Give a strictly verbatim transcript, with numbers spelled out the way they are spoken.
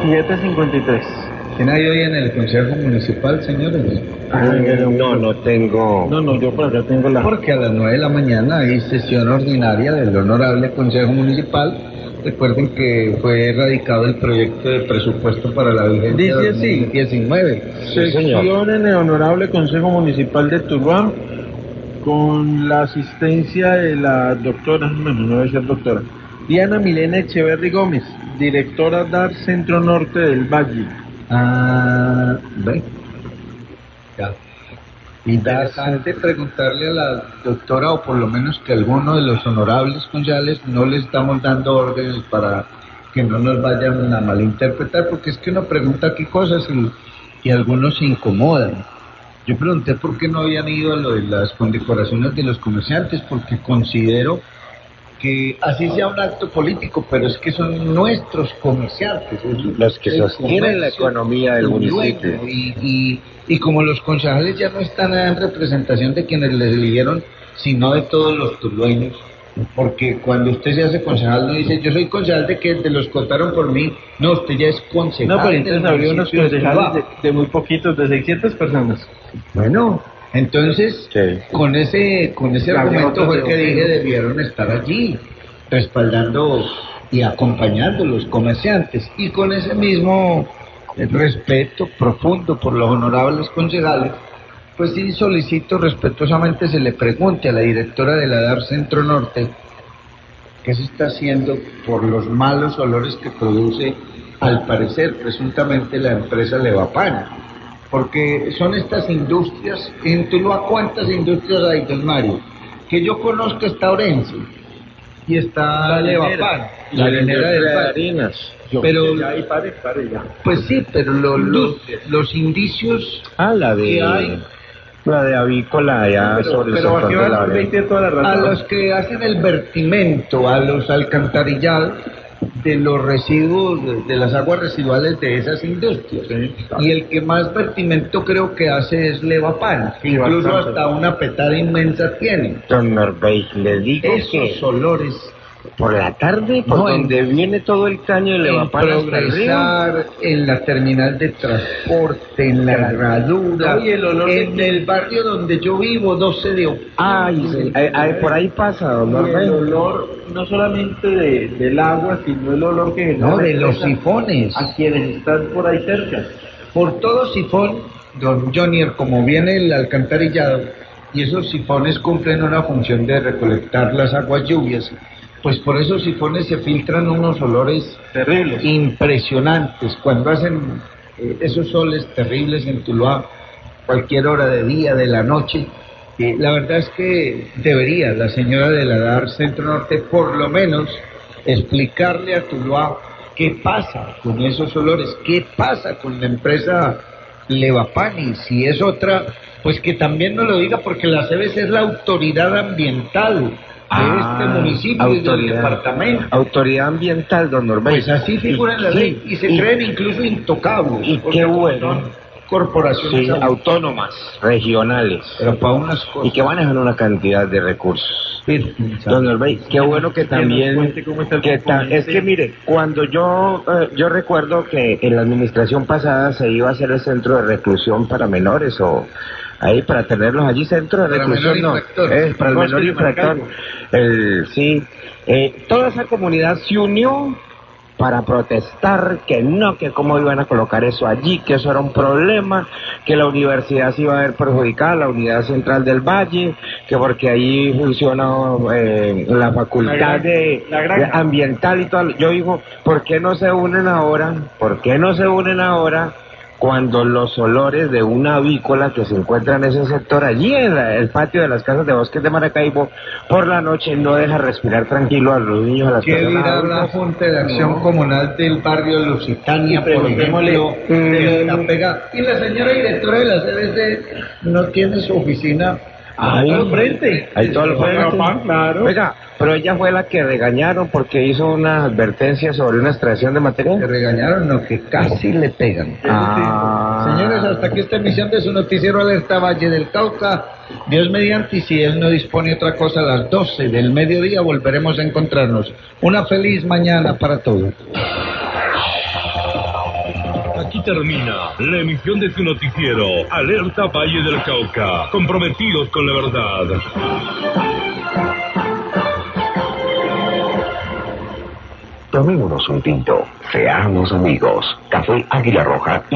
siete cincuenta y tres. ¿Quién hay hoy en el Consejo Municipal, señores? No, no tengo. No, no, yo por acá tengo la... Porque a las nueve de la mañana hay sesión ordinaria del Honorable Consejo Municipal. Recuerden que fue radicado el proyecto de presupuesto para la vigencia Dice dos mil diecinueve. Sí, señor. Sesión en el Honorable Consejo Municipal de Tuluá con la asistencia de la doctora, bueno, no debe ser doctora, Diana Milena Echeverry Gómez, directora D A R Centro Norte del Valle. Ah, ven. Ya. Interesante preguntarle a la doctora, o por lo menos que alguno de los honorables concejales no le estamos dando órdenes para que no nos vayan a malinterpretar, porque es que uno pregunta qué cosas y, y algunos se incomodan. Yo pregunté por qué no habían ido a lo de las condecoraciones de los comerciantes, porque considero que así sea un acto político, pero es que son nuestros comerciantes, los que sostienen la economía del municipio. Y, y, y como los concejales ya no están en representación de quienes les eligieron, sino de todos los tulueños, porque cuando usted se hace concejal no dice yo soy concejal de que de los que votaron por mí, no, usted ya es concejal. No, pero entonces habría unos concejales de, de muy poquitos, de seiscientas personas. Bueno, entonces, sí. con ese con ese la argumento fue que dije debieron estar allí, respaldando y acompañando a los comerciantes. Y con ese mismo respeto profundo por los honorables concejales, pues sí solicito respetuosamente se le pregunte a la directora de la D A R Centro Norte qué se está haciendo por los malos olores que produce, al parecer, presuntamente, la empresa Levapan. Porque son estas industrias, en Tuluá, ¿cuántas industrias hay, don Mario? Que yo conozco está Orense, y está la Levapan, la harinera de harinas. Pero, ya ahí pare, pare ya. Pues sí, pero lo, lo, los indicios ah, la de, que hay... La de avícola allá pero, sobre pero el sector de la veinte toda la razón. A los que hacen el vertimento, a los alcantarillados de los residuos, de, de las aguas residuales de esas industrias. Sí, claro. Y el que más vertimento creo que hace es Levapan, sí, incluso bastante. Hasta una petada inmensa tiene. Don Norbey, le digo esos que olores por la tarde, por no, donde en, viene todo el caño de Levapan hasta el río, en la terminal de transporte, en la herradura, no, el olor en de... el barrio donde yo vivo, doce de octubre. Ay, sí, ay, ay, por ahí pasa, don Norbey. El olor no solamente de, del agua, sino el olor que genera no, de los sifones a quienes están por ahí cerca. Por todo sifón, don Jonier, como viene el alcantarillado, y esos sifones cumplen una función de recolectar las aguas lluvias, pues por esos sifones se filtran unos olores terribles, impresionantes, cuando hacen eh, esos soles terribles en Tuluá, cualquier hora de día, de la noche. Eh, la verdad es que debería la señora de la D A R Centro Norte por lo menos explicarle a Tuluá qué pasa con esos olores, qué pasa con la empresa Levapan, y si es otra, pues que también nos lo diga, porque la C B C es la autoridad ambiental de ah, este municipio y del departamento. Autoridad ambiental, don Norbey. Pues así figura en la sí, ley, y se y, creen incluso intocables. Y qué bueno. Corporaciones sí, autónomas, regionales, pero para unas cosas. Y que manejan una cantidad de recursos. Sí, don Norbey, qué bueno que también, que ta, es que mire, cuando yo, eh, yo recuerdo que en la administración pasada se iba a hacer el centro de reclusión para menores, o ahí para tenerlos allí, centro de reclusión, no, es para el menor infractor, el, sí, eh, toda esa comunidad se unió para protestar que no, que cómo iban a colocar eso allí, que eso era un problema, que la universidad se iba a ver perjudicada, la unidad central del Valle, que porque ahí funciona eh, la facultad de, de ambiental y todo. Yo digo, ¿por qué no se unen ahora? ¿Por qué no se unen ahora? Cuando los olores de una avícola que se encuentra en ese sector, allí en la, el patio de las casas de Bosques de Maracaibo, por la noche no deja respirar tranquilo a los niños, a las personas. ¿Qué dirá la Junta de Acción no. Comunal del barrio Lusitania, por ejemplo? De la pega? Y la señora directora de la C B C no tiene su oficina ahí al frente. Ahí todo al frente. Claro. Oiga, pero ella fue la que regañaron porque hizo una advertencia sobre una extracción de material. Que regañaron, no, que casi le pegan. Ah. Señores, hasta aquí esta emisión de su noticiero Alerta Valle del Cauca. Dios mediante, y si Él no dispone otra cosa, a las doce del mediodía volveremos a encontrarnos. Una feliz mañana para todos. Aquí termina la emisión de su noticiero, Alerta Valle del Cauca, comprometidos con la verdad. Tomémonos un tinto, seamos amigos. Café Águila Roja.